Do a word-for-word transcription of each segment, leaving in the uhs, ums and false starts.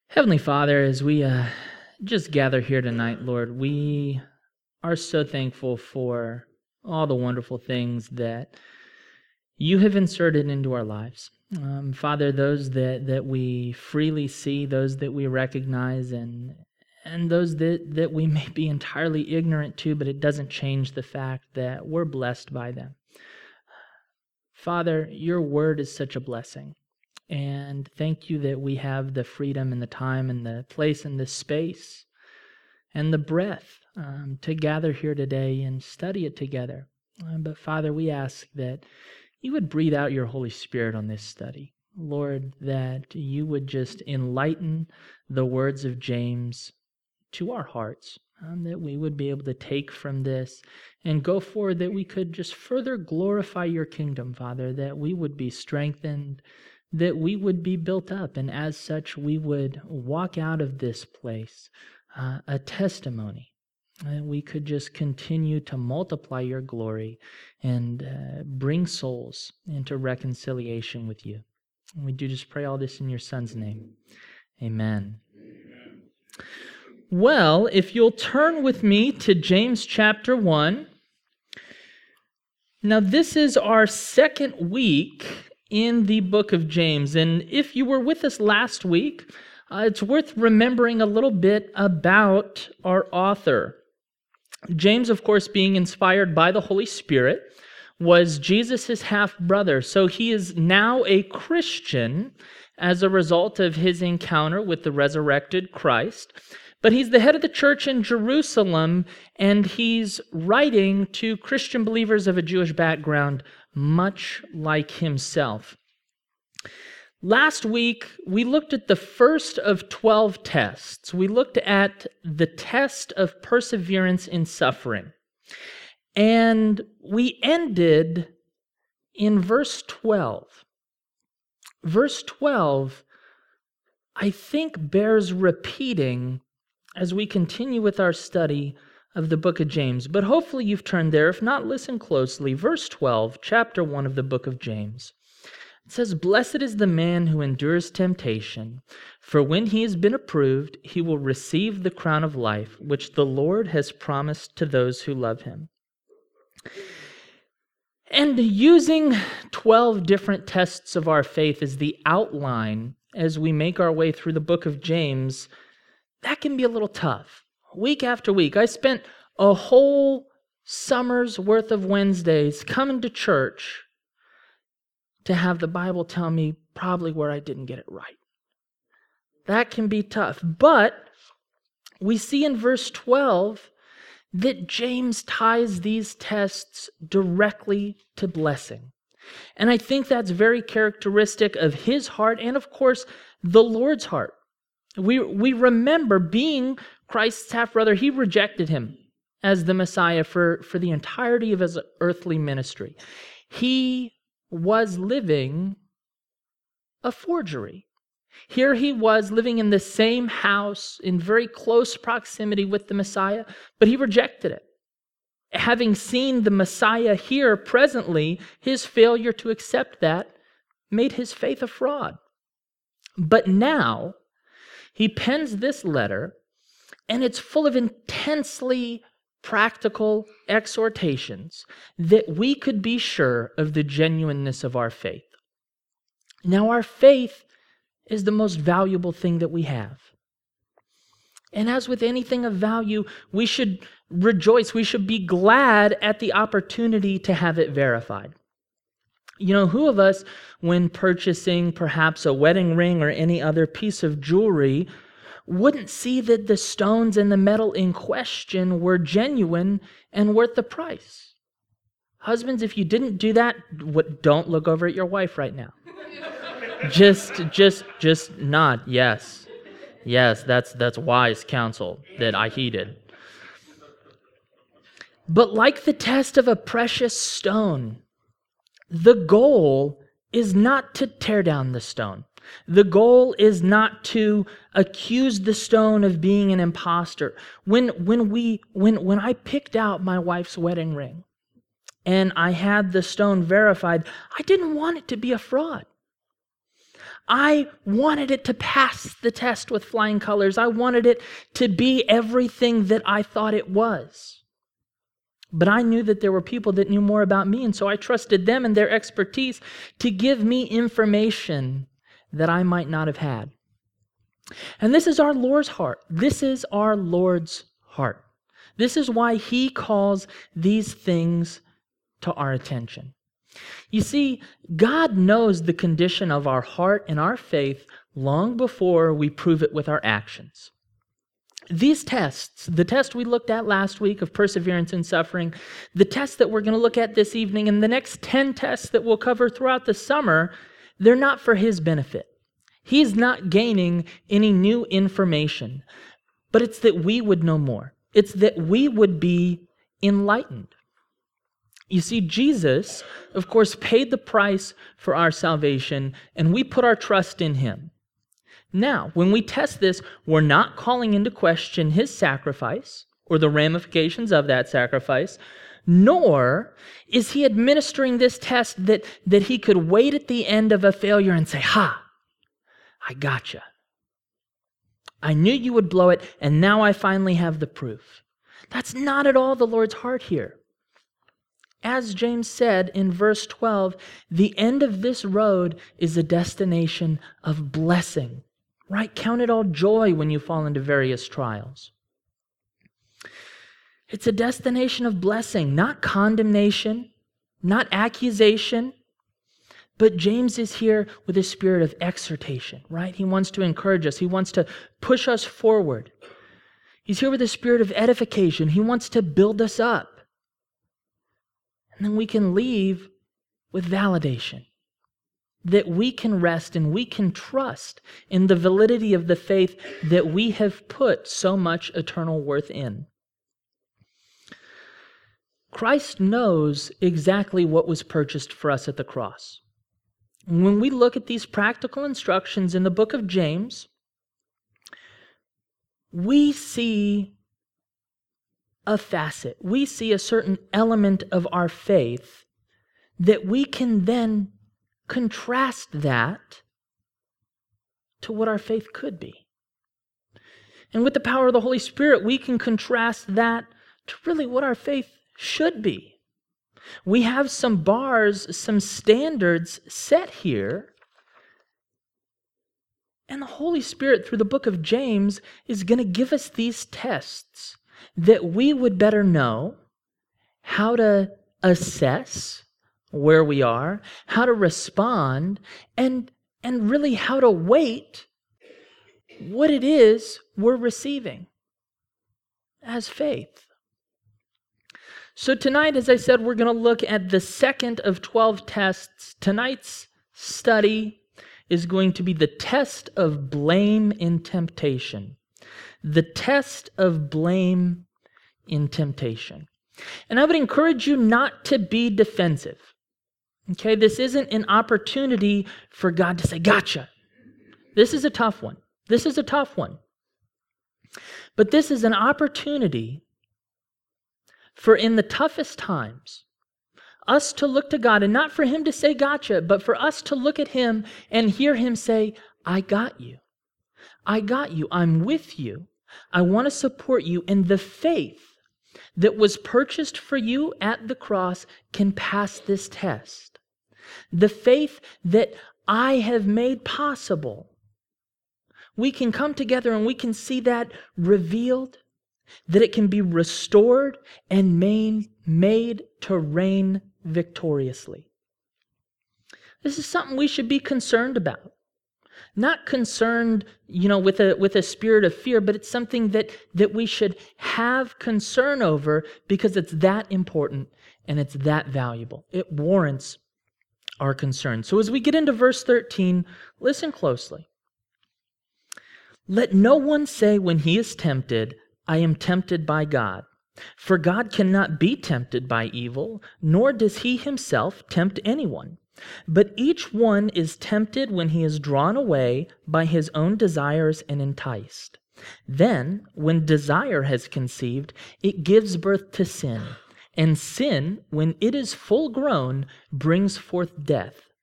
Heavenly Father, as we uh, just gather here tonight, Lord, we are so thankful for all the wonderful things that you have inserted into our lives. Um, Father, those that, that we freely see, those that we recognize, and and those that, that we may be entirely ignorant to, but it doesn't change the fact that we're blessed by them. Father, your word is such a blessing. And thank you that we have the freedom and the time and the place and the space and the breath um, to gather here today and study it together. Uh, but Father, we ask that you would breathe out your Holy Spirit on this study. Lord, that you would just enlighten the words of James to our hearts, um, that we would be able to take from this and go forward, that we could just further glorify your kingdom, Father, that we would be strengthened, that we would be built up, and as such we would walk out of this place uh, a testimony, and we could just continue to multiply your glory and uh, bring souls into reconciliation with you. And we do just pray all this in your Son's name. Amen. Amen. Well, if you'll turn with me to James chapter one. Now this is our second week in the book of James. And if you were with us last week, uh, it's worth remembering a little bit about our author. James, of course, being inspired by the Holy Spirit, was Jesus' half-brother. So he is now a Christian as a result of his encounter with the resurrected Christ. But he's the head of the church in Jerusalem, and he's writing to Christian believers of a Jewish background, much like himself. Last week, we looked at the first of twelve tests. We looked at the test of perseverance in suffering. And we ended in verse twelve. Verse twelve, I think, bears repeating as we continue with our study of the book of James. But hopefully you've turned there. If not, listen closely. Verse twelve, chapter one of the book of James. It says, "Blessed is the man who endures temptation, for when he has been approved, he will receive the crown of life, which the Lord has promised to those who love him." And using twelve different tests of our faith as the outline as we make our way through the book of James, that can be a little tough. Week after week, I spent a whole summer's worth of Wednesdays coming to church to have the Bible tell me probably where I didn't get it right. That can be tough. But we see in verse twelve that James ties these tests directly to blessing. And I think that's very characteristic of his heart and, of course, the Lord's heart. We we remember, being Christ's half-brother, he rejected him as the Messiah for, for the entirety of his earthly ministry. He was living a forgery. Here he was living in the same house in very close proximity with the Messiah, but he rejected it. Having seen the Messiah here presently, his failure to accept that made his faith a fraud. But now, he pens this letter, and it's full of intensely practical exhortations that we could be sure of the genuineness of our faith. Now, our faith is the most valuable thing that we have. And as with anything of value, we should rejoice, we should be glad at the opportunity to have it verified. You know, who of us, when purchasing perhaps a wedding ring or any other piece of jewelry, wouldn't see that the stones and the metal in question were genuine and worth the price? Husbands, if you didn't do that, what, don't look over at your wife right now. just, just, just nod. Yes, yes, that's that's wise counsel that I heeded. But like the test of a precious stone, the goal is not to tear down the stone. The goal is not to accuse the stone of being an imposter. When when we when when I picked out my wife's wedding ring and I had the stone verified, I didn't want it to be a fraud. I wanted it to pass the test with flying colors. I wanted it to be everything that I thought it was. But I knew that there were people that knew more about me, and so I trusted them and their expertise to give me information that I might not have had. And this is our Lord's heart. This is our Lord's heart. This is why He calls these things to our attention. You see, God knows the condition of our heart and our faith long before we prove it with our actions. These tests, the test we looked at last week of perseverance in suffering, the test that we're going to look at this evening, and the next ten tests that we'll cover throughout the summer, they're not for His benefit. He's not gaining any new information, but it's that we would know more. It's that we would be enlightened. You see, Jesus, of course, paid the price for our salvation, and we put our trust in Him. Now, when we test this, we're not calling into question His sacrifice or the ramifications of that sacrifice, nor is He administering this test that, that He could wait at the end of a failure and say, "Ha, I gotcha. I knew you would blow it, and now I finally have the proof." That's not at all the Lord's heart here. As James said in verse twelve, the end of this road is a destination of blessing. Right? Count it all joy when you fall into various trials. It's a destination of blessing, not condemnation, not accusation. But James is here with a spirit of exhortation, right? He wants to encourage us. He wants to push us forward. He's here with a spirit of edification. He wants to build us up. And then we can leave with validation, that we can rest and we can trust in the validity of the faith that we have put so much eternal worth in. Christ knows exactly what was purchased for us at the cross. When we look at these practical instructions in the book of James, we see a facet, we see a certain element of our faith that we can then contrast that to what our faith could be. And with the power of the Holy Spirit, we can contrast that to really what our faith should be. We have some bars, some standards set here, and the Holy Spirit, through the book of James, is going to give us these tests that we would better know how to assess where we are, how to respond, and, and really how to weight what it is we're receiving as faith. So tonight, as I said, we're going to look at the second of twelve tests. Tonight's study is going to be the test of blame in temptation. The test of blame in temptation. And I would encourage you not to be defensive. Okay, this isn't an opportunity for God to say, "Gotcha." This is a tough one. This is a tough one. But this is an opportunity for, in the toughest times, us to look to God, and not for Him to say "Gotcha," but for us to look at Him and hear Him say, "I got you. I got you. I'm with you. I want to support you." And the faith that was purchased for you at the cross can pass this test. The faith that I have made possible. We can come together and we can see that revealed, that it can be restored and made, made to reign victoriously. This is something we should be concerned about. Not concerned, you know, with a with a spirit of fear, but it's something that, that we should have concern over because it's that important and it's that valuable. It warrants our concern. So as we get into verse thirteen, listen closely. "Let no one say when he is tempted, 'I am tempted by God.' For God cannot be tempted by evil, nor does He Himself tempt anyone. But each one is tempted when he is drawn away by his own desires and enticed. Then, when desire has conceived, it gives birth to sin. And sin, when it is full grown, brings forth death.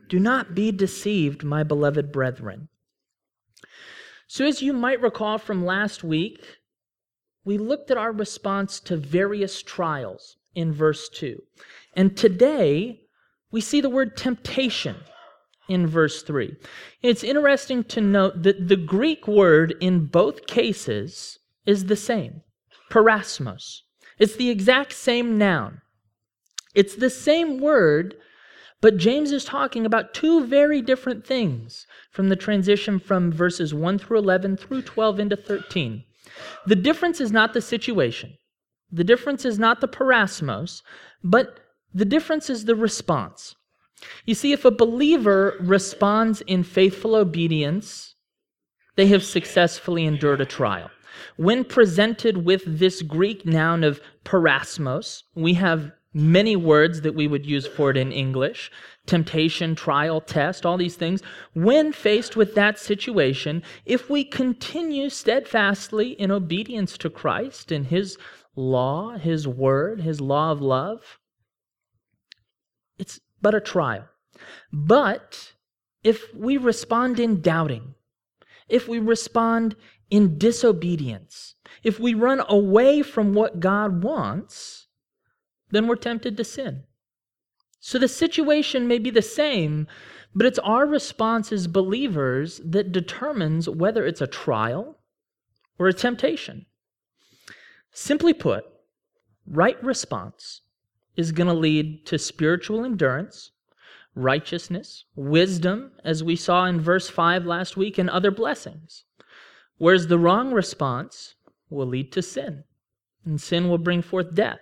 Do not be deceived, my beloved brethren. So as you might recall from last week, we looked at our response to various trials in verse two. And today, we see the word temptation in verse three. It's interesting to note that the Greek word in both cases is the same, parasmos. It's the exact same noun. It's the same word, but James is talking about two very different things from the transition from verses one through eleven through twelve into thirteen. The difference is not the situation. The difference is not the parasmos, but the difference is the response. You see, if a believer responds in faithful obedience, they have successfully endured a trial. When presented with this Greek noun of parasmos, we have many words that we would use for it in English: temptation, trial, test, all these things. When faced with that situation, if we continue steadfastly in obedience to Christ and His law, His word, His law of love, it's but a trial. But if we respond in doubting, if we respond in disobedience, if we run away from what God wants, then we're tempted to sin. So the situation may be the same, but it's our response as believers that determines whether it's a trial or a temptation. Simply put, right response is going to lead to spiritual endurance, righteousness, wisdom, as we saw in verse five last week, and other blessings. Whereas the wrong response will lead to sin, and sin will bring forth death.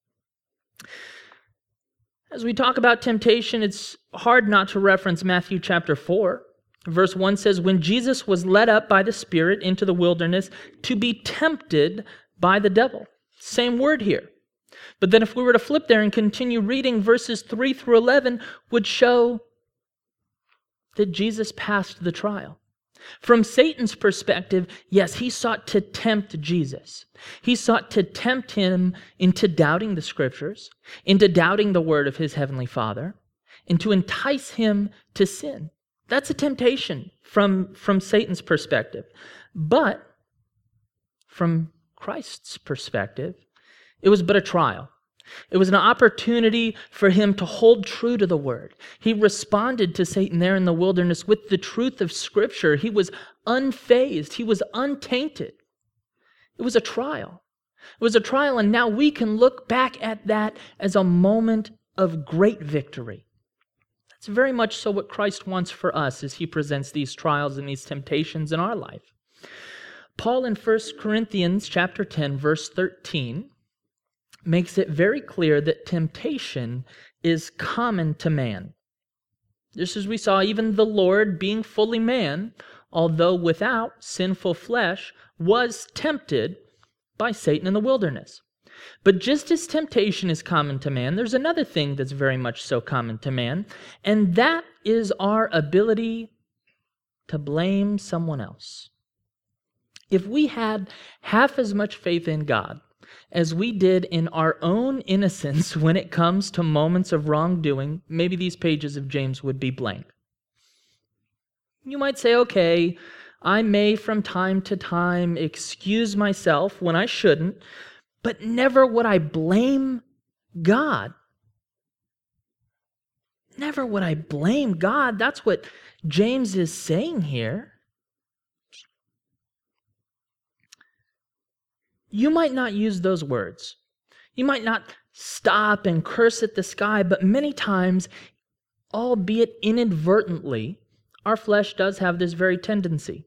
As we talk about temptation, it's hard not to reference Matthew chapter four. Verse one says, when Jesus was led up by the Spirit into the wilderness to be tempted by the devil. Same word here. But then if we were to flip there and continue reading, verses three through eleven would show that Jesus passed the trial. From Satan's perspective, yes, he sought to tempt Jesus. He sought to tempt him into doubting the Scriptures, into doubting the word of his heavenly Father, and to entice him to sin. That's a temptation from, from Satan's perspective. But from Christ's perspective, it was but a trial. It was an opportunity for him to hold true to the word. He responded to Satan there in the wilderness with the truth of Scripture. He was unfazed. He was untainted. It was a trial. It was a trial, and now we can look back at that as a moment of great victory. That's very much so what Christ wants for us as he presents these trials and these temptations in our life. Paul in First Corinthians chapter ten, verse thirteen, makes it very clear that temptation is common to man. Just as we saw, even the Lord, being fully man, although without sinful flesh, was tempted by Satan in the wilderness. But just as temptation is common to man, there's another thing that's very much so common to man, and that is our ability to blame someone else. If we had half as much faith in God as we did in our own innocence when it comes to moments of wrongdoing, maybe these pages of James would be blank. You might say, okay, I may from time to time excuse myself when I shouldn't, but never would I blame God. Never would I blame God. That's what James is saying here. You might not use those words. You might not stop and curse at the sky, but many times, albeit inadvertently, our flesh does have this very tendency.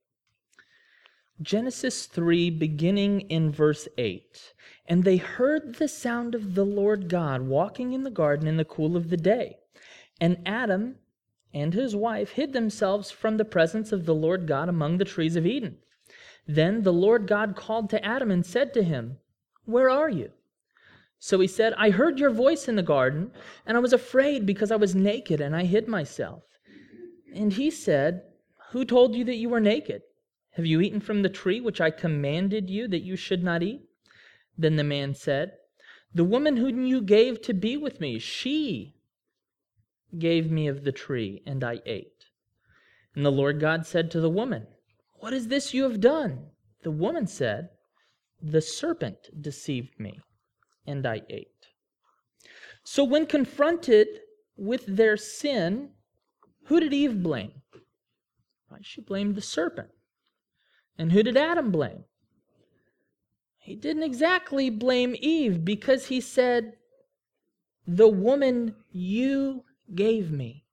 Genesis three, beginning in verse eight. And they heard the sound of the Lord God walking in the garden in the cool of the day. And Adam and his wife hid themselves from the presence of the Lord God among the trees of Eden. Then the Lord God called to Adam and said to him, "Where are you?" So he said, "I heard your voice in the garden, and I was afraid because I was naked and I hid myself." And he said, "Who told you that you were naked? Have you eaten from the tree which I commanded you that you should not eat?" Then the man said, "The woman whom you gave to be with me, she gave me of the tree, and I ate. And the Lord God said to the woman, what is this you have done? The woman said, the serpent deceived me, and I ate. So when confronted with their sin, who did Eve blame? Right, she blamed the serpent. And who did Adam blame? He didn't exactly blame Eve, because he said, the woman you gave me.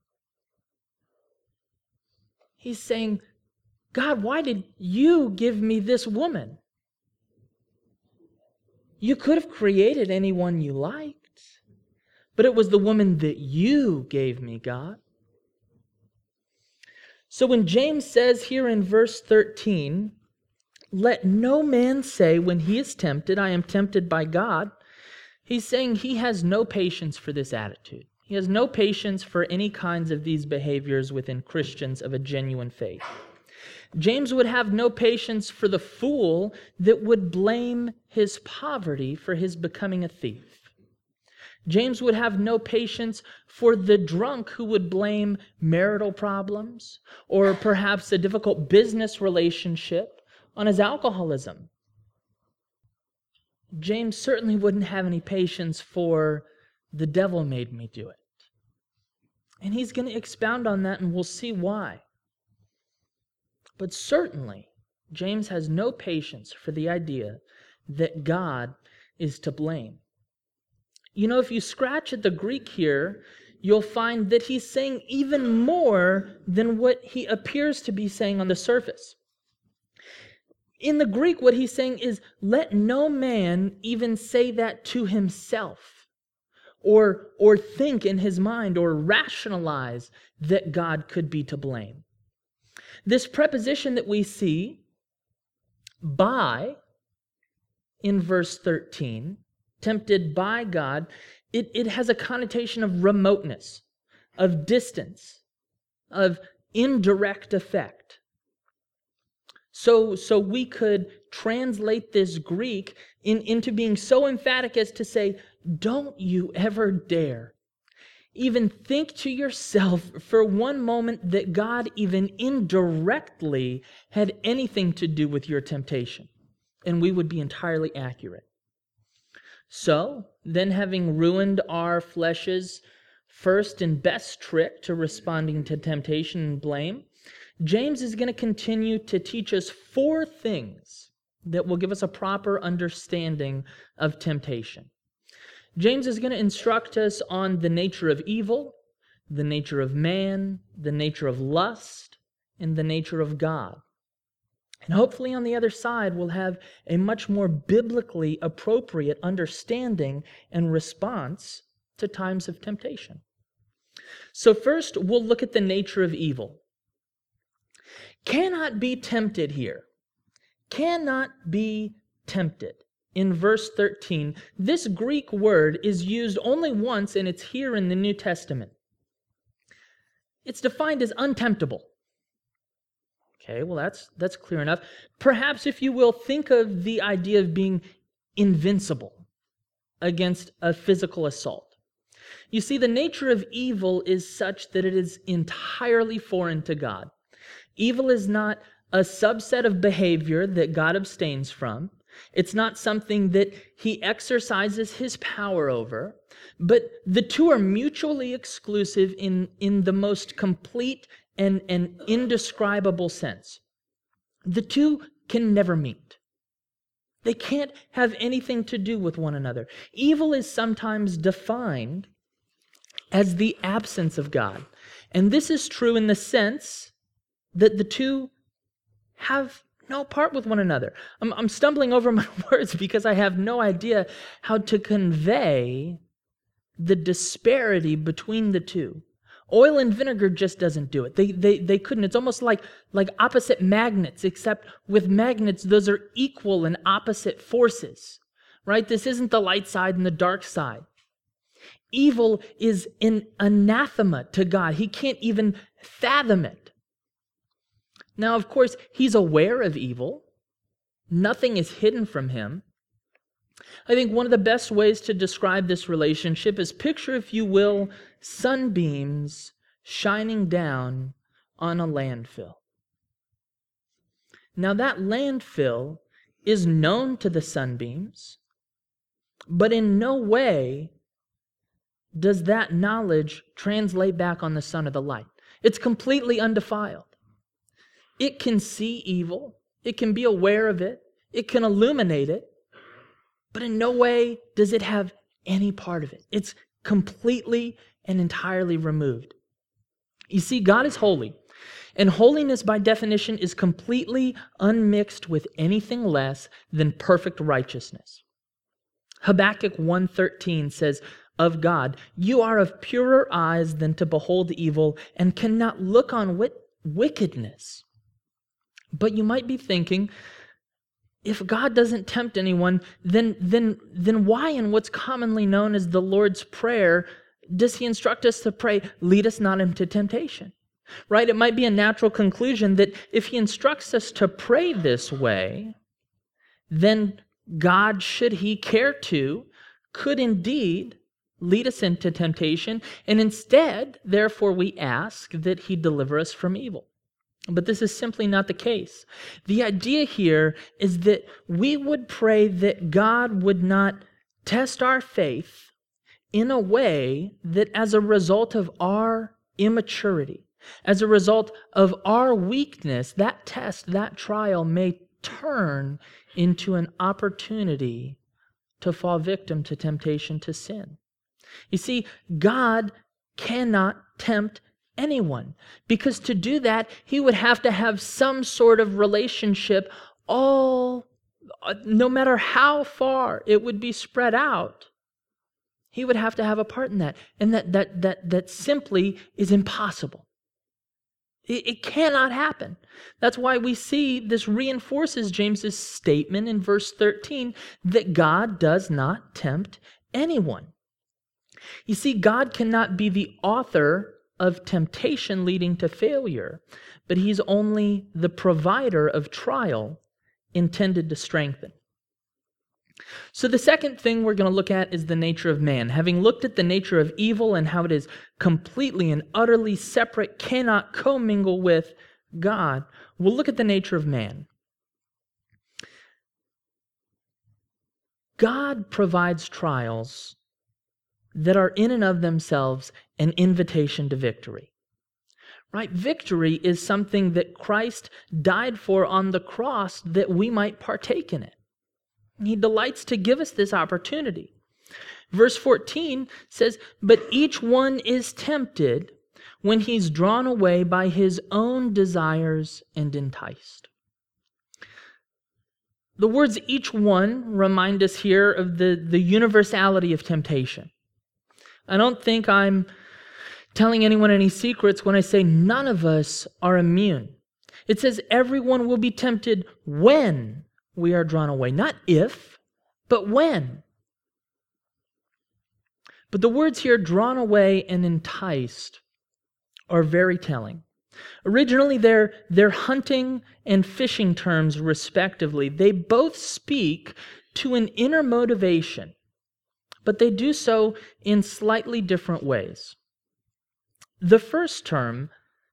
He's saying, God, why did you give me this woman? You could have created anyone you liked, but it was the woman that you gave me, God. So when James says here in verse thirteen, let no man say when he is tempted, I am tempted by God, he's saying he has no patience for this attitude. He has no patience for any kinds of these behaviors within Christians of a genuine faith. James would have no patience for the fool that would blame his poverty for his becoming a thief. James would have no patience for the drunk who would blame marital problems or perhaps a difficult business relationship on his alcoholism. James certainly wouldn't have any patience for the devil made me do it. And he's going to expound on that, and we'll see why. But certainly, James has no patience for the idea that God is to blame. You know, if you scratch at the Greek here, you'll find that he's saying even more than what he appears to be saying on the surface. In the Greek, what he's saying is, let no man even say that to himself, or, or think in his mind, or rationalize that God could be to blame. This preposition that we see, by, in verse thirteen, tempted by God, it, it has a connotation of remoteness, of distance, of indirect effect. So, so we could translate this Greek in, into being so emphatic as to say, don't you ever dare even think to yourself for one moment that God even indirectly had anything to do with your temptation. And we would be entirely accurate. So, then having ruined our flesh's first and best trick to responding to temptation and blame, James is going to continue to teach us four things that will give us a proper understanding of temptation. James is going to instruct us on the nature of evil, the nature of man, the nature of lust, and the nature of God. And hopefully on the other side, we'll have a much more biblically appropriate understanding and response to times of temptation. So first, we'll look at the nature of evil. Cannot be tempted here. Cannot be tempted. In verse thirteen, this Greek word is used only once, and it's here in the New Testament. It's defined as untemptable. Okay, well, that's, that's clear enough. Perhaps, if you will, think of the idea of being invincible against a physical assault. You see, the nature of evil is such that it is entirely foreign to God. Evil is not a subset of behavior that God abstains from. It's not something that he exercises his power over, but the two are mutually exclusive in, in the most complete and, and indescribable sense. The two can never meet. They can't have anything to do with one another. Evil is sometimes defined as the absence of God. And this is true in the sense that the two have no part with one another. I'm, I'm stumbling over my words because I have no idea how to convey the disparity between the two. Oil and vinegar just doesn't do it. They, they, they couldn't. It's almost like, like opposite magnets, except with magnets, those are equal and opposite forces, right? This isn't the light side and the dark side. Evil is an anathema to God. He can't even fathom it. Now, of course, he's aware of evil. Nothing is hidden from him. I think one of the best ways to describe this relationship is picture, if you will, sunbeams shining down on a landfill. Now that landfill is known to the sunbeams, but in no way does that knowledge translate back on the sun of the light. It's completely undefiled. It can see evil. It can be aware of it. It can illuminate it. But in no way does it have any part of it. It's completely and entirely removed. You see, God is holy. And holiness, by definition, is completely unmixed with anything less than perfect righteousness. Habakkuk one thirteen says, of God, you are of purer eyes than to behold evil, and cannot look on wit- wickedness. But you might be thinking, if God doesn't tempt anyone, then, then, then why in what's commonly known as the Lord's Prayer does he instruct us to pray, lead us not into temptation? Right? It might be a natural conclusion that if he instructs us to pray this way, then God, should he care to, could indeed lead us into temptation, and instead, therefore, we ask that he deliver us from evil. But this is simply not the case. The idea here is that we would pray that God would not test our faith in a way that as a result of our immaturity, as a result of our weakness, that test, that trial may turn into an opportunity to fall victim to temptation to sin. You see, God cannot tempt anyone, because to do that, he would have to have some sort of relationship, all, no matter how far it would be spread out, he would have to have a part in that. And that that that that simply is impossible. It, it cannot happen. That's why we see this reinforces James's statement in verse thirteen that God does not tempt anyone. You see, God cannot be the author of temptation leading to failure, but he's only the provider of trial intended to strengthen. So the second thing we're going to look at is the nature of man. Having looked at the nature of evil and how it is completely and utterly separate, cannot commingle with God, we'll look at the nature of man. God provides trials that are in and of themselves an invitation to victory. Right? Victory is something that Christ died for on the cross that we might partake in it. He delights to give us this opportunity. Verse fourteen says, but each one is tempted when he's drawn away by his own desires and enticed. The words each one remind us here of the, the universality of temptation. I don't think I'm telling anyone any secrets when I say none of us are immune. It says everyone will be tempted when we are drawn away. Not if, but when. But the words here, drawn away and enticed, are very telling. Originally, they're, they're hunting and fishing terms, respectively. They both speak to an inner motivation, but they do so in slightly different ways. The first term,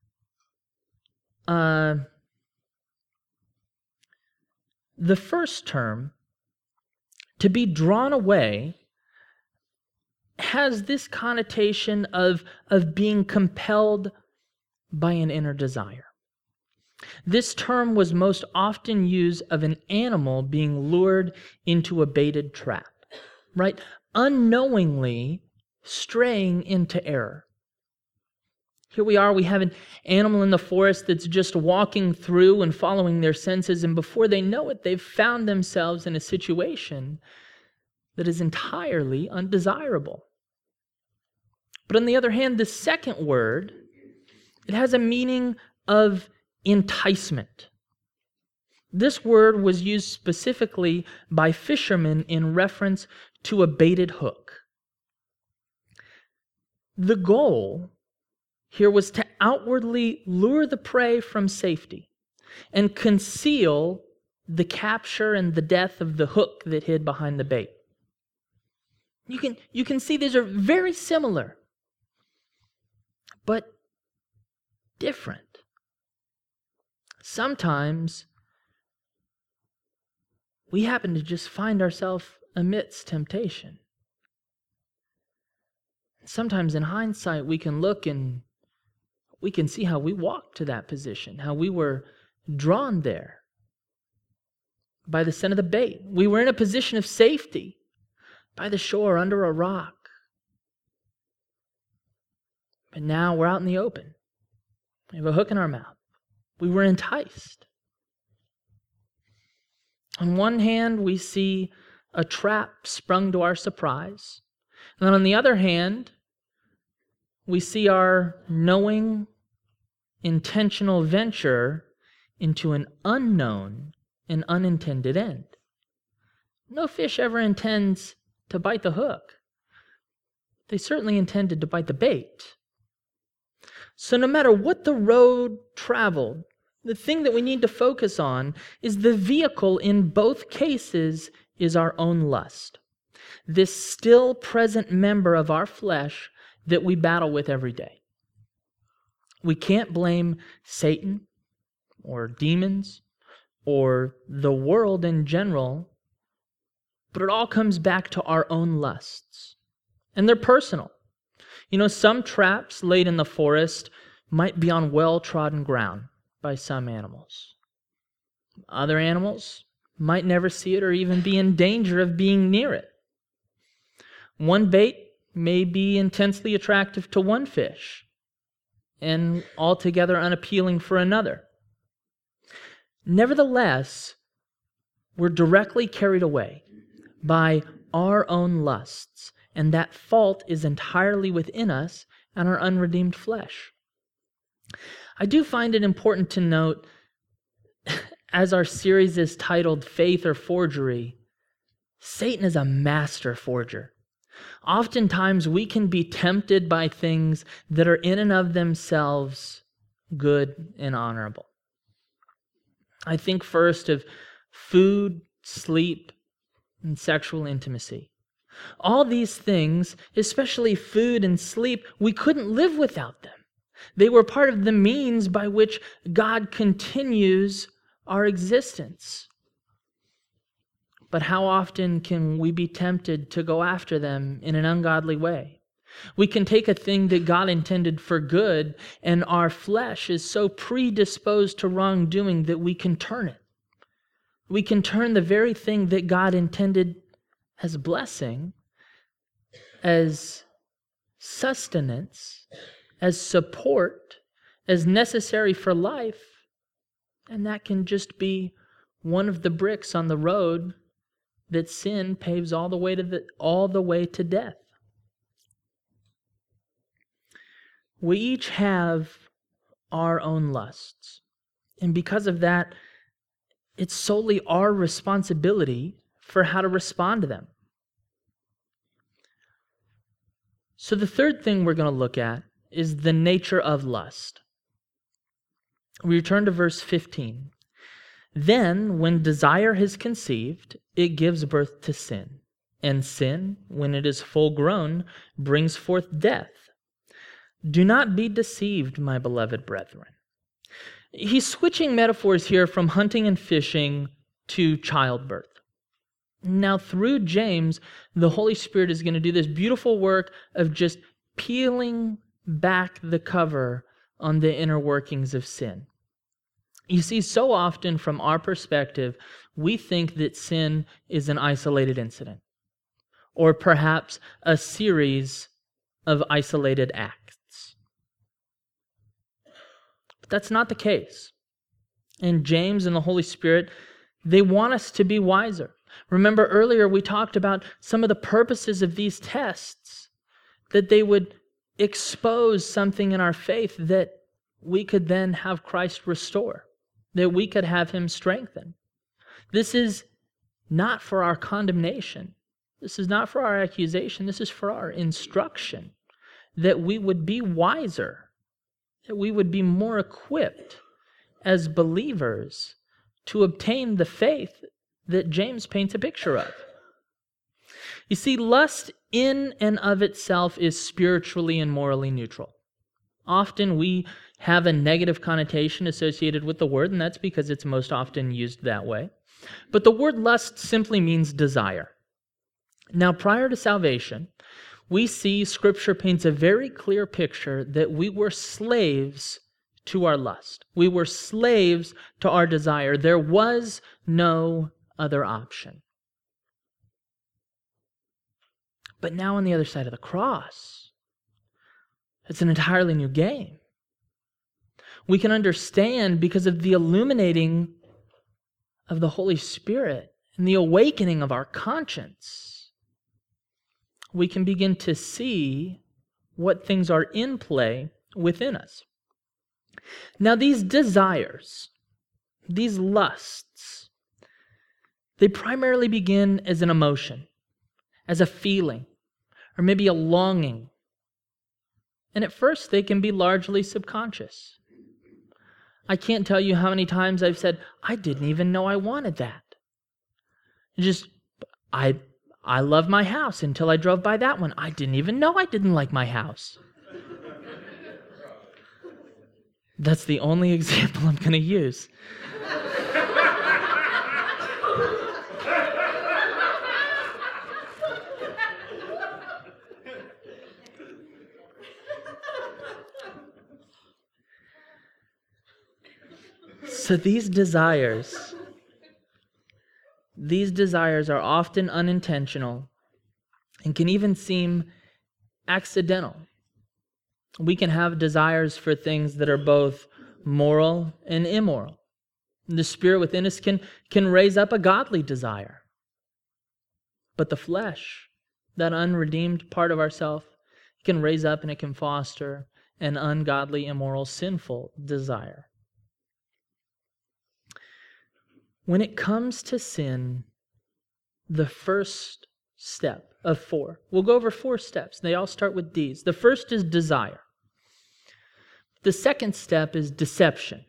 uh, the first term, to be drawn away, has this connotation of, of being compelled by an inner desire. This term was most often used of an animal being lured into a baited trap, right? Unknowingly straying into error. Here we are, we have an animal in the forest that's just walking through and following their senses, and before they know it, they've found themselves in a situation that is entirely undesirable. But on the other hand, the second word, it has a meaning of enticement. This word was used specifically by fishermen in reference to a baited hook. The goal here was to outwardly lure the prey from safety and conceal the capture and the death of the hook that hid behind the bait. You can, you can see these are very similar, but different. Sometimes we happen to just find ourselves amidst temptation. Sometimes in hindsight, we can look and we can see how we walked to that position, how we were drawn there by the scent of the bait. We were in a position of safety by the shore under a rock. But now we're out in the open. We have a hook in our mouth. We were enticed. On one hand, we see a trap sprung to our surprise. And then on the other hand, we see our knowing, intentional venture into an unknown and unintended end. No fish ever intends to bite the hook. They certainly intended to bite the bait. So no matter what the road traveled, the thing that we need to focus on is the vehicle in both cases is our own lust. This still present member of our flesh that we battle with every day. We can't blame Satan or demons or the world in general, but it all comes back to our own lusts. And they're personal. You know, some traps laid in the forest might be on well-trodden ground by some animals. Other animals might never see it or even be in danger of being near it. One bait may be intensely attractive to one fish and altogether unappealing for another. Nevertheless, we're directly carried away by our own lusts, and that fault is entirely within us and our unredeemed flesh. I do find it important to note, as our series is titled Faith or Forgery, Satan is a master forger. Oftentimes we can be tempted by things that are in and of themselves good and honorable. I think first of food, sleep, and sexual intimacy. All these things, especially food and sleep, we couldn't live without them. They were part of the means by which God continues our existence. But how often can we be tempted to go after them in an ungodly way? We can take a thing that God intended for good, and our flesh is so predisposed to wrongdoing that we can turn it. We can turn the very thing that God intended as blessing, as sustenance, as support, as necessary for life, and that can just be one of the bricks on the road that sin paves all the way to the, all the way to death. We each have our own lusts, and because of that, it's solely our responsibility for how to respond to them. So the third thing we're going to look at is the nature of lust. We return to verse fifteen. Then, when desire has conceived, it gives birth to sin. And sin, when it is full grown, brings forth death. Do not be deceived, my beloved brethren. He's switching metaphors here from hunting and fishing to childbirth. Now, through James, the Holy Spirit is going to do this beautiful work of just peeling back the cover on the inner workings of sin. You see, so often from our perspective, we think that sin is an isolated incident, or perhaps a series of isolated acts. But that's not the case. And James and the Holy Spirit, they want us to be wiser. Remember earlier we talked about some of the purposes of these tests, that they would expose something in our faith that we could then have Christ restore, that we could have Him strengthen. This is not for our condemnation. This is not for our accusation. This is for our instruction, that we would be wiser, that we would be more equipped as believers to obtain the faith that James paints a picture of. You see, lust in and of itself is spiritually and morally neutral. Often we have a negative connotation associated with the word, and that's because it's most often used that way. But the word lust simply means desire. Now, prior to salvation, we see Scripture paints a very clear picture that we were slaves to our lust. We were slaves to our desire. There was no other option. But now on the other side of the cross, it's an entirely new game. We can understand because of the illuminating of the Holy Spirit and the awakening of our conscience. We can begin to see what things are in play within us. Now, these desires, these lusts, they primarily begin as an emotion, as a feeling, or maybe a longing. And at first, they can be largely subconscious. I can't tell you how many times I've said, I didn't even know I wanted that. Just, I... I love my house until I drove by that one. I didn't even know I didn't like my house. That's the only example I'm going to use. So these desires... These desires are often unintentional and can even seem accidental. We can have desires for things that are both moral and immoral. The Spirit within us can, can raise up a godly desire. But the flesh, that unredeemed part of ourself, can raise up and it can foster an ungodly, immoral, sinful desire. When it comes to sin, the first step of four, we'll go over four steps. They all start with D's. The first is desire. The second step is deception.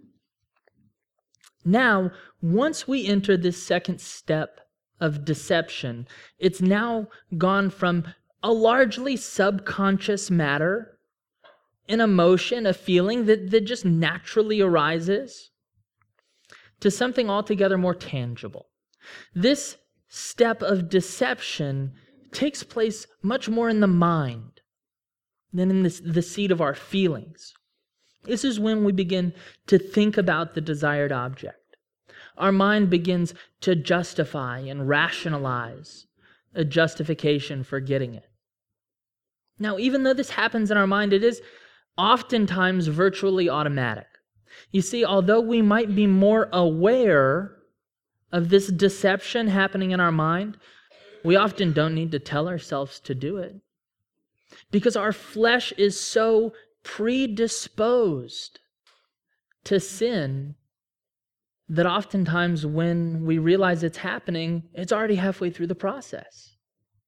Now, once we enter this second step of deception, it's now gone from a largely subconscious matter, an emotion, a feeling that, that just naturally arises, to something altogether more tangible. This step of deception takes place much more in the mind than in the, the seat of our feelings. This is when we begin to think about the desired object. Our mind begins to justify and rationalize a justification for getting it. Now, even though this happens in our mind, it is oftentimes virtually automatic. You see, although we might be more aware of this deception happening in our mind, we often don't need to tell ourselves to do it. Because our flesh is so predisposed to sin that oftentimes when we realize it's happening, it's already halfway through the process.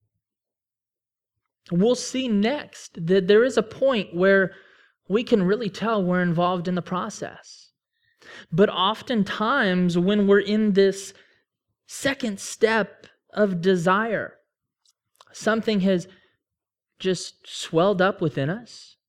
We'll see next that there is a point where we can really tell we're involved in the process. But oftentimes when we're in this second step of desire, something has just swelled up within us,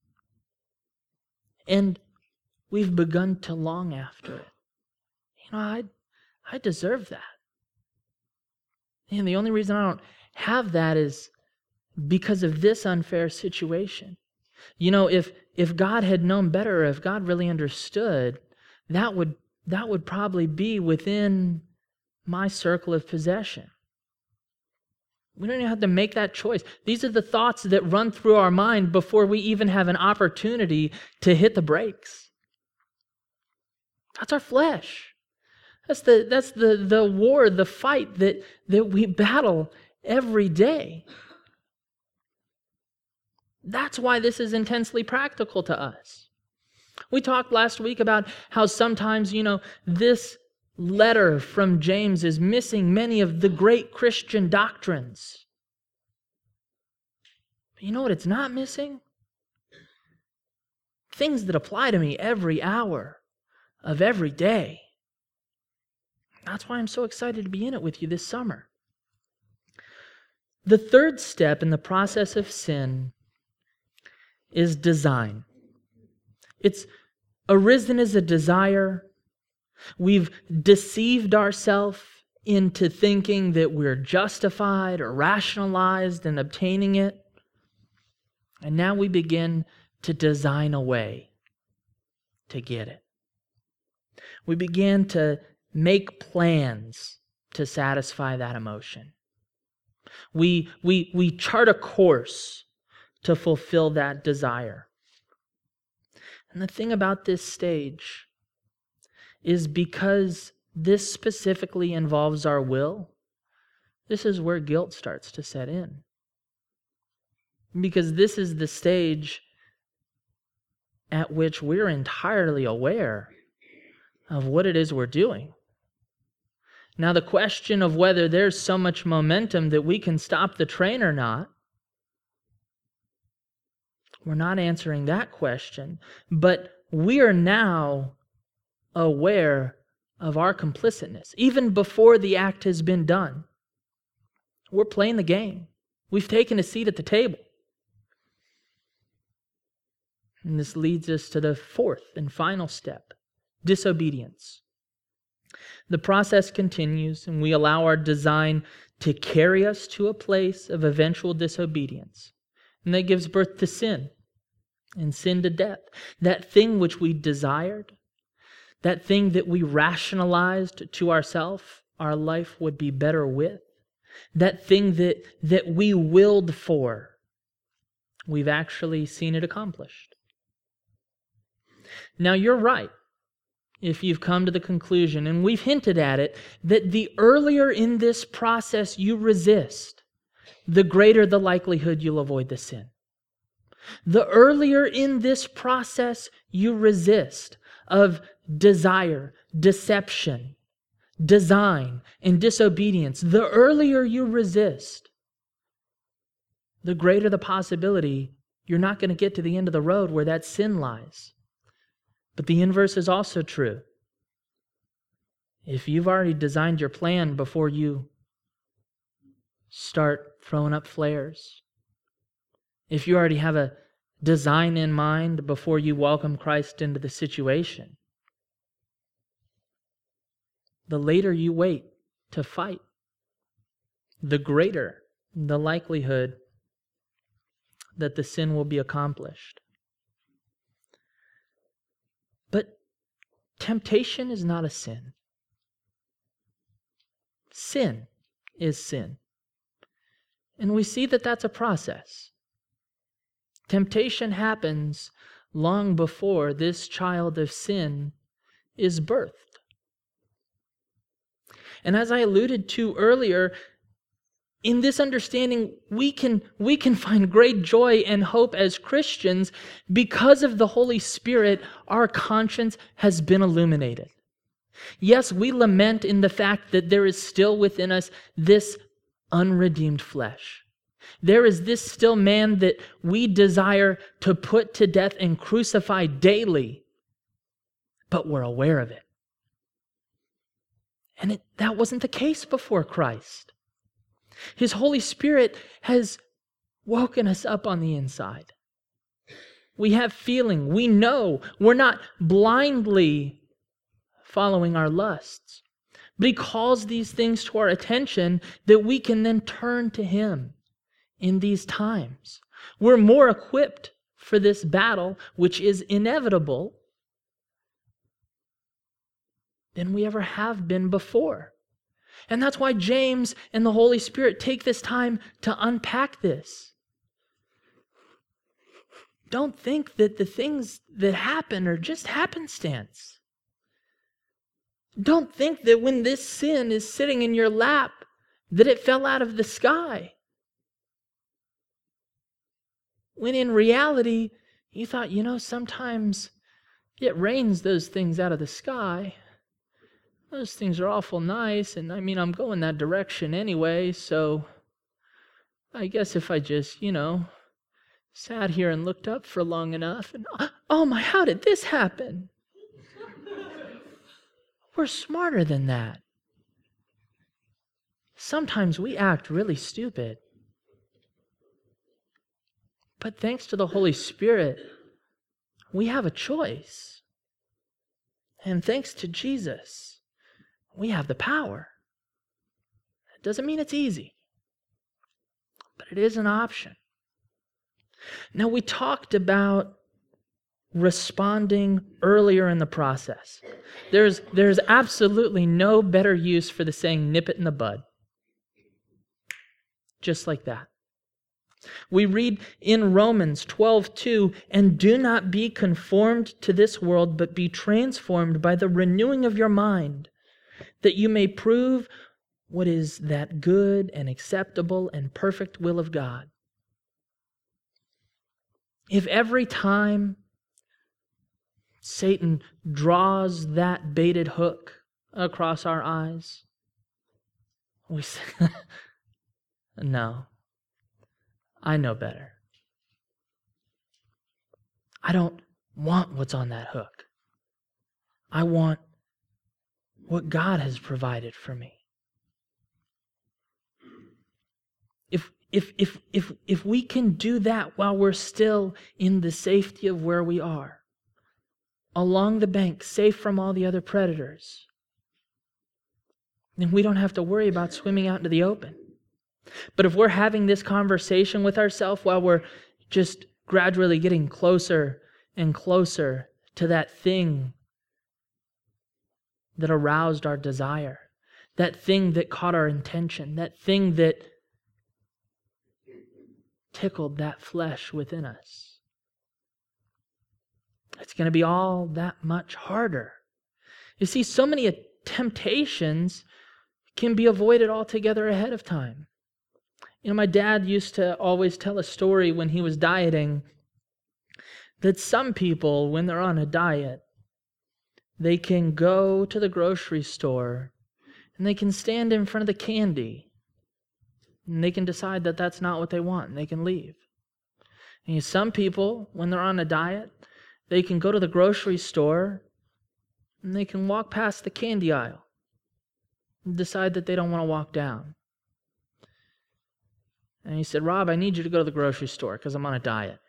and we've begun to long after it. You know, I, I deserve that. And the only reason I don't have that is because of this unfair situation. You know, if if God had known better, if God really understood, that would that would probably be within my circle of possession. We don't even have to make that choice. These are the thoughts that run through our mind before we even have an opportunity to hit the brakes. That's our flesh. That's the that's the, the war, the fight that, that we battle every day. That's why this is intensely practical to us. We talked last week about how sometimes, you know, this letter from James is missing many of the great Christian doctrines. But you know what it's not missing? Things that apply to me every hour of every day. That's why I'm so excited to be in it with you this summer. The third step in the process of sin is design. It's arisen as a desire. We've deceived ourselves into thinking that we're justified or rationalized in obtaining it. And now we begin to design a way to get it. We begin to make plans to satisfy that emotion. We, we, we chart a course to fulfill that desire. And the thing about this stage is because this specifically involves our will, this is where guilt starts to set in. Because this is the stage at which we're entirely aware of what it is we're doing. Now, the question of whether there's so much momentum that we can stop the train or not, we're not answering that question, but we are now aware of our complicitness, even before the act has been done. We're playing the game. We've taken a seat at the table. And this leads us to the fourth and final step, disobedience. The process continues, and we allow our design to carry us to a place of eventual disobedience. And that gives birth to sin, and sin to death. That thing which we desired, that thing that we rationalized to ourselves our life would be better with, that thing that, that we willed for, we've actually seen it accomplished. Now, you're right if you've come to the conclusion, and we've hinted at it, that the earlier in this process you resist, the greater the likelihood you'll avoid the sin. The earlier in this process you resist of desire, deception, design, and disobedience, the earlier you resist, the greater the possibility you're not going to get to the end of the road where that sin lies. But the inverse is also true. If you've already designed your plan before you start throwing up flares, if you already have a design in mind before you welcome Christ into the situation, the later you wait to fight, the greater the likelihood that the sin will be accomplished. But temptation is not a sin. Sin is sin. And we see that that's a process. Temptation happens long before this child of sin is birthed. And as I alluded to earlier, in this understanding, we can, we can find great joy and hope as Christians because of the Holy Spirit. Our conscience has been illuminated. Yes, we lament in the fact that there is still within us this unredeemed flesh. There is this still man that we desire to put to death and crucify daily, but we're aware of it. And it, that wasn't the case before Christ. His Holy Spirit has woken us up on the inside. We have feeling. We know. We're not blindly following our lusts. But He calls these things to our attention that we can then turn to Him in these times. We're more equipped for this battle, which is inevitable, than we ever have been before. And that's why James and the Holy Spirit take this time to unpack this. Don't think that the things that happen are just happenstance. Don't think that when this sin is sitting in your lap, that it fell out of the sky. When in reality, you thought, you know, sometimes it rains those things out of the sky. Those things are awful nice, and I mean, I'm going that direction anyway, so I guess if I just, you know, sat here and looked up for long enough, and oh my, how did this happen? We're smarter than that. Sometimes we act really stupid. But thanks to the Holy Spirit, we have a choice. And thanks to Jesus, we have the power. It doesn't mean it's easy, but it is an option. Now, we talked about responding earlier in the process. There's, there's absolutely no better use for the saying, nip it in the bud. Just like that. We read in Romans twelve two, and do not be conformed to this world, but be transformed by the renewing of your mind, that you may prove what is that good and acceptable and perfect will of God. If every time Satan draws that baited hook across our eyes, we say, no, I know better. I don't want what's on that hook. I want what God has provided for me. If if if if if we can do that while we're still in the safety of where we are, along the bank, safe from all the other predators, then we don't have to worry about swimming out into the open. But if we're having this conversation with ourselves while we're just gradually getting closer and closer to that thing that aroused our desire, that thing that caught our attention, that thing that tickled that flesh within us, it's going to be all that much harder. You see, so many temptations can be avoided altogether ahead of time. You know, my dad used to always tell a story when he was dieting that some people, when they're on a diet, they can go to the grocery store and they can stand in front of the candy and they can decide that that's not what they want and they can leave. And some people, when they're on a diet, they can go to the grocery store and they can walk past the candy aisle and decide that they don't want to walk down. And he said, Rob, I need you to go to the grocery store because I'm on a diet.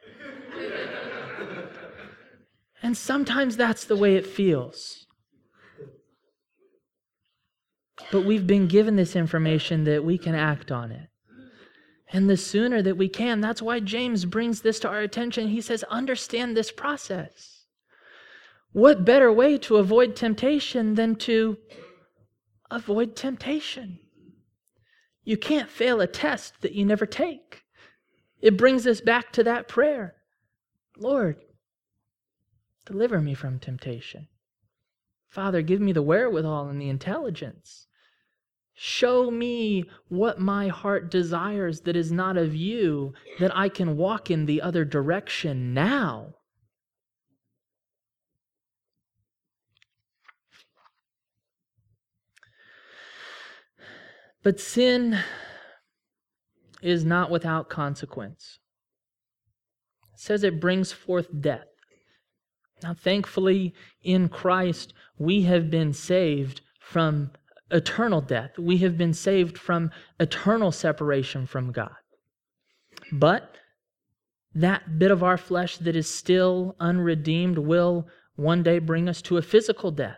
And sometimes that's the way it feels. But we've been given this information that we can act on it. And the sooner that we can, that's why James brings this to our attention. He says, understand this process. What better way to avoid temptation than to avoid temptation? You can't fail a test that you never take. It brings us back to that prayer. Lord, deliver me from temptation. Father, give me the wherewithal and the intelligence. Show me what my heart desires that is not of you, that I can walk in the other direction now. But sin is not without consequence. It says it brings forth death. Now, thankfully, in Christ, we have been saved from eternal death. We have been saved from eternal separation from God. But that bit of our flesh that is still unredeemed will one day bring us to a physical death.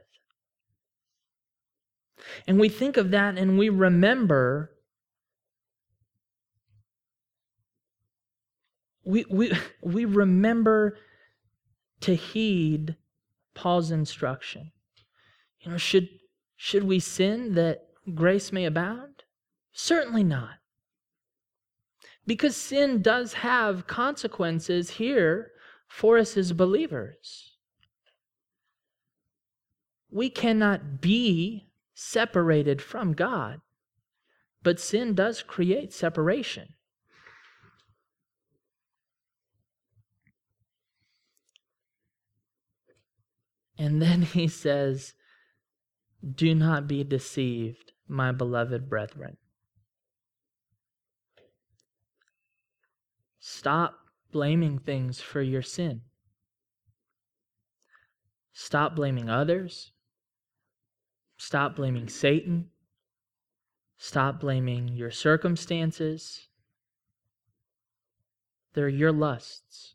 And we think of that and we remember, we, we, we remember to heed Paul's instruction. You know, should, should we sin that grace may abound? Certainly not. Because sin does have consequences here for us as believers. We cannot be separated from God, but sin does create separation. And then he says, do not be deceived, my beloved brethren. Stop blaming things for your sin. Stop blaming others. Stop blaming Satan. Stop blaming your circumstances. They're your lusts.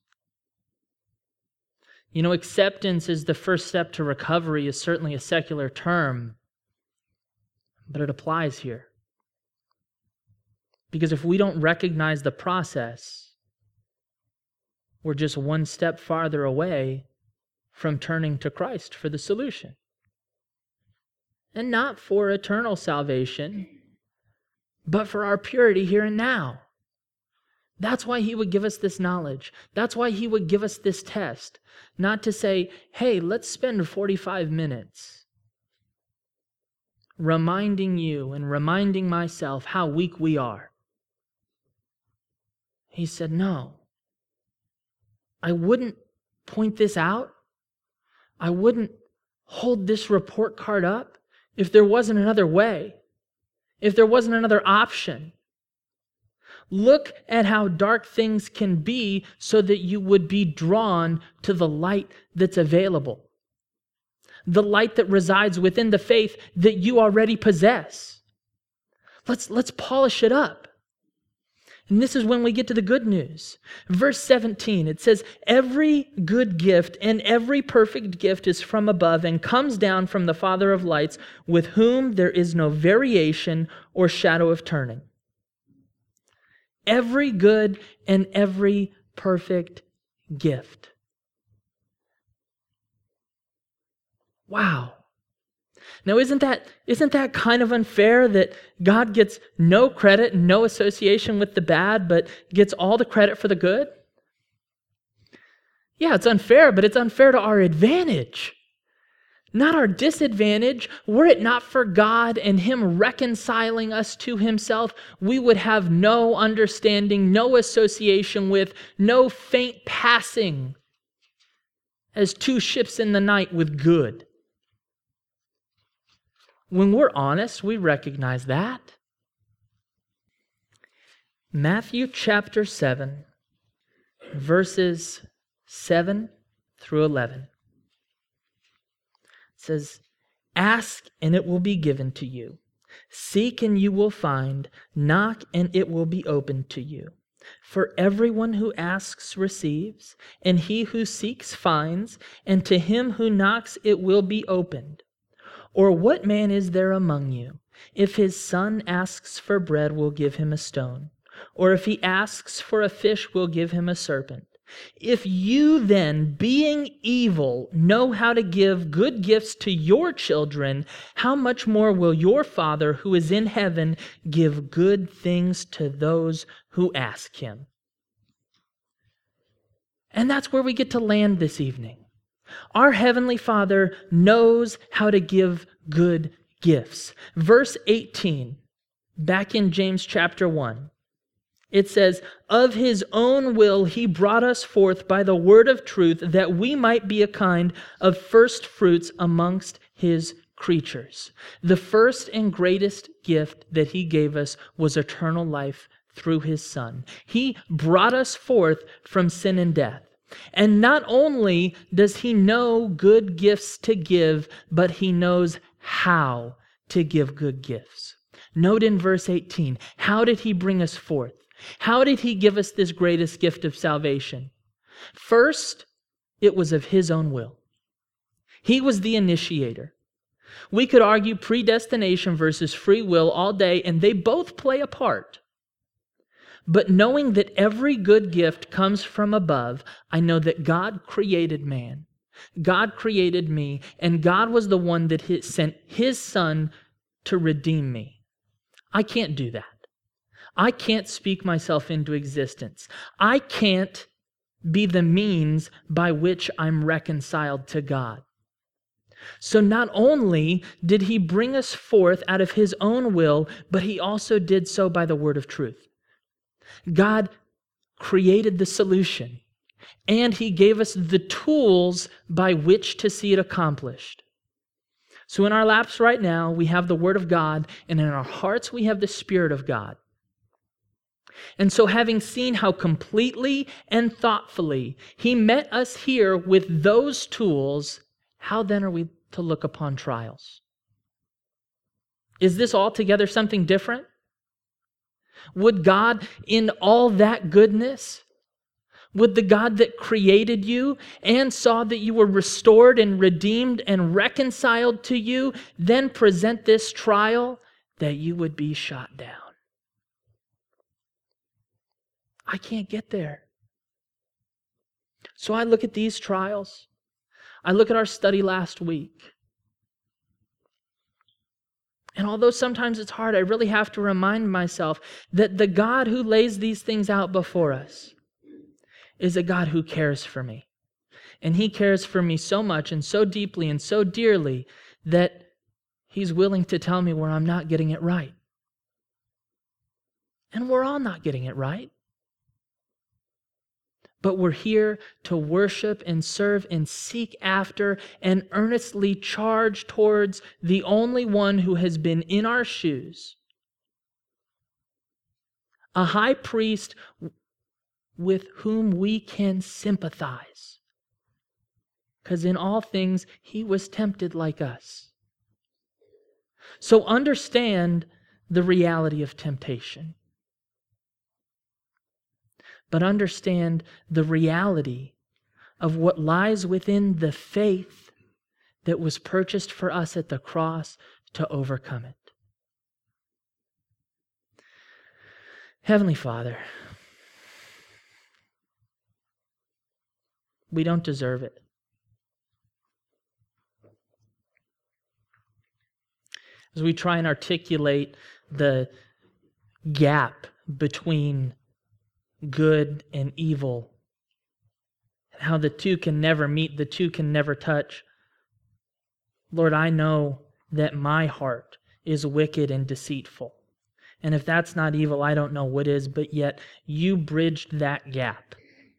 You know, acceptance is the first step to recovery is certainly a secular term, but it applies here. Because if we don't recognize the process, we're just one step farther away from turning to Christ for the solution. And not for eternal salvation, but for our purity here and now. That's why he would give us this knowledge. That's why he would give us this test. Not to say, hey, let's spend forty-five minutes reminding you and reminding myself how weak we are. He said, no. I wouldn't point this out. I wouldn't hold this report card up if there wasn't another way, if there wasn't another option. Look at how dark things can be so that you would be drawn to the light that's available. The light that resides within the faith that you already possess. Let's, let's polish it up. And this is when we get to the good news. Verse seventeen, it says, every good gift and every perfect gift is from above and comes down from the Father of lights, with whom there is no variation or shadow of turning. Every good and every perfect gift. Wow. Now, isn't that, isn't that kind of unfair that God gets no credit, no association with the bad, but gets all the credit for the good? Yeah, it's unfair, but it's unfair to our advantage, not our disadvantage. Were it not for God and Him reconciling us to Himself, we would have no understanding, no association with, no faint passing as two ships in the night with good. When we're honest, we recognize that. Matthew chapter seven, verses seven through eleven. It says, ask and it will be given to you. Seek and you will find. Knock and it will be opened to you. For everyone who asks receives, and he who seeks finds, and to him who knocks it will be opened. Or what man is there among you, if his son asks for bread, will give him a stone? Or if he asks for a fish, will give him a serpent? If you then, being evil, know how to give good gifts to your children, how much more will your Father who is in heaven give good things to those who ask Him? And that's where we get to land this evening. Our Heavenly Father knows how to give good gifts. Verse eighteen, back in James chapter one, it says, of His own will He brought us forth by the word of truth, that we might be a kind of first fruits amongst His creatures. The first and greatest gift that He gave us was eternal life through His Son. He brought us forth from sin and death. And not only does He know good gifts to give, but He knows how to give good gifts. Note in verse eighteen, how did He bring us forth? How did He give us this greatest gift of salvation? First, it was of His own will. He was the initiator. We could argue predestination versus free will all day, and they both play a part. But knowing that every good gift comes from above, I know that God created man. God created me, and God was the one that sent His Son to redeem me. I can't do that. I can't speak myself into existence. I can't be the means by which I'm reconciled to God. So not only did He bring us forth out of His own will, but He also did so by the word of truth. God created the solution, and He gave us the tools by which to see it accomplished. So in our laps right now, we have the Word of God, and in our hearts, we have the Spirit of God. And so having seen how completely and thoughtfully He met us here with those tools, how then are we to look upon trials? Is this altogether something different? Would God, in all that goodness, Would the God that created you and saw that you were restored and redeemed and reconciled to you then present this trial that you would be shot down? I can't get there. So I look at these trials. I look at our study last week. And although sometimes it's hard, I really have to remind myself that the God who lays these things out before us is a God who cares for me. And He cares for me so much and so deeply and so dearly that He's willing to tell me where I'm not getting it right. And we're all not getting it right. But we're here to worship and serve and seek after and earnestly charge towards the only one who has been in our shoes. A high priest with whom we can sympathize. Because in all things, He was tempted like us. So understand the reality of temptation. But understand the reality of what lies within the faith that was purchased for us at the cross to overcome it. Heavenly Father, we don't deserve it. As we try and articulate the gap between good and evil, and how the two can never meet, the two can never touch. Lord, I know that my heart is wicked and deceitful. And if that's not evil, I don't know what is, but yet you bridged that gap.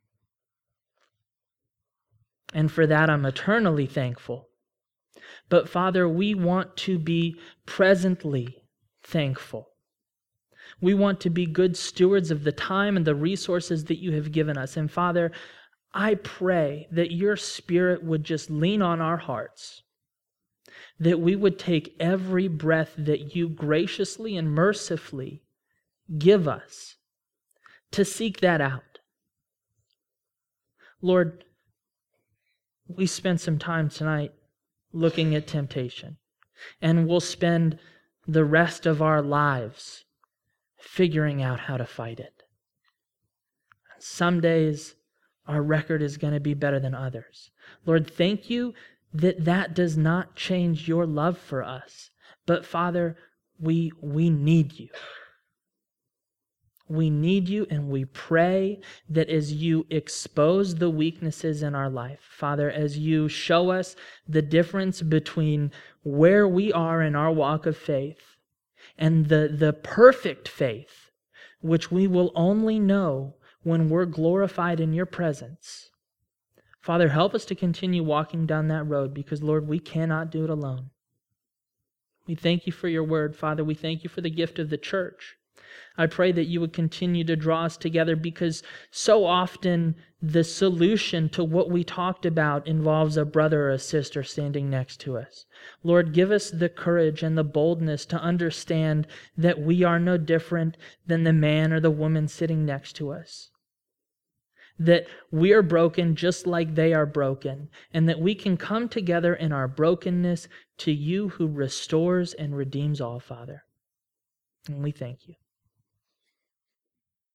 And for that, I'm eternally thankful. But Father, we want to be presently thankful. We want to be good stewards of the time and the resources that you have given us. And Father, I pray that your Spirit would just lean on our hearts, that we would take every breath that you graciously and mercifully give us to seek that out. Lord, we spent some time tonight looking at temptation, and we'll spend the rest of our lives figuring out how to fight it. Some days our record is going to be better than others. Lord, thank you that that does not change your love for us. But Father, we, we need you. We need you, and we pray that as you expose the weaknesses in our life, Father, as you show us the difference between where we are in our walk of faith and the, the perfect faith, which we will only know when we're glorified in your presence. Father, help us to continue walking down that road because, Lord, we cannot do it alone. We thank you for your word, Father. We thank you for the gift of the church. I pray that you would continue to draw us together because so often the solution to what we talked about involves a brother or a sister standing next to us. Lord, give us the courage and the boldness to understand that we are no different than the man or the woman sitting next to us. That we are broken just like they are broken, and that we can come together in our brokenness to you who restores and redeems all, Father. And we thank you.